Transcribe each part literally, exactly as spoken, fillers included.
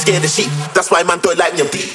scare the sheep. That's why man don't like me, I'm deep.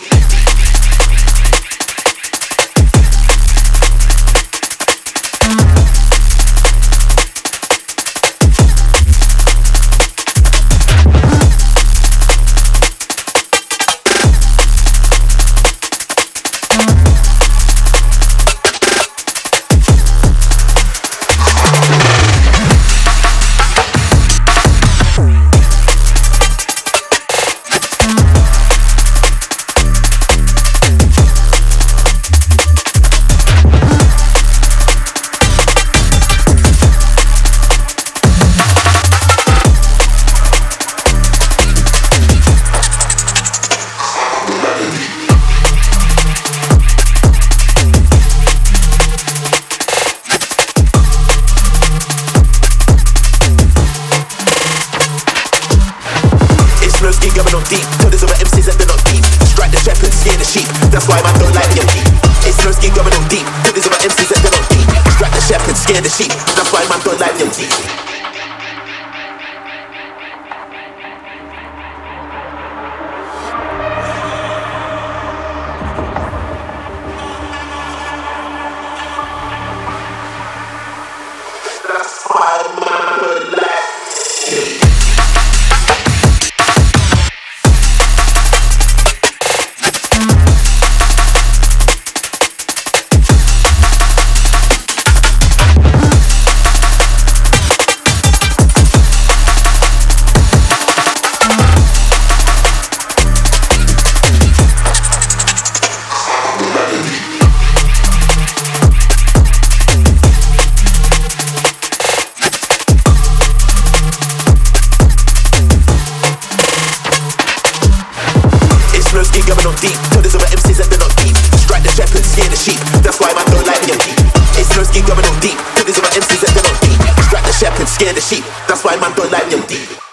Going on deep, till there's other M Cs that they're not deep. Strike the shepherd, scare the sheep. That's why man don't like me, I'm deep. It's no skin going on deep, till there's other M Cs that they're not deep. Strike the shepherd, scare the sheep. That's why man don't like me, I'm deep. That's why man don't like me. Going on deep, till there's other M Cs that they're not deep. Strike the shepherd, scare the sheep. That's why man don't like me, I'm deep. It's no skin going on deep, till there's other M Cs that they're not deep. Strike the shepherd, scare the sheep. That's why man don't like me, I'm deep.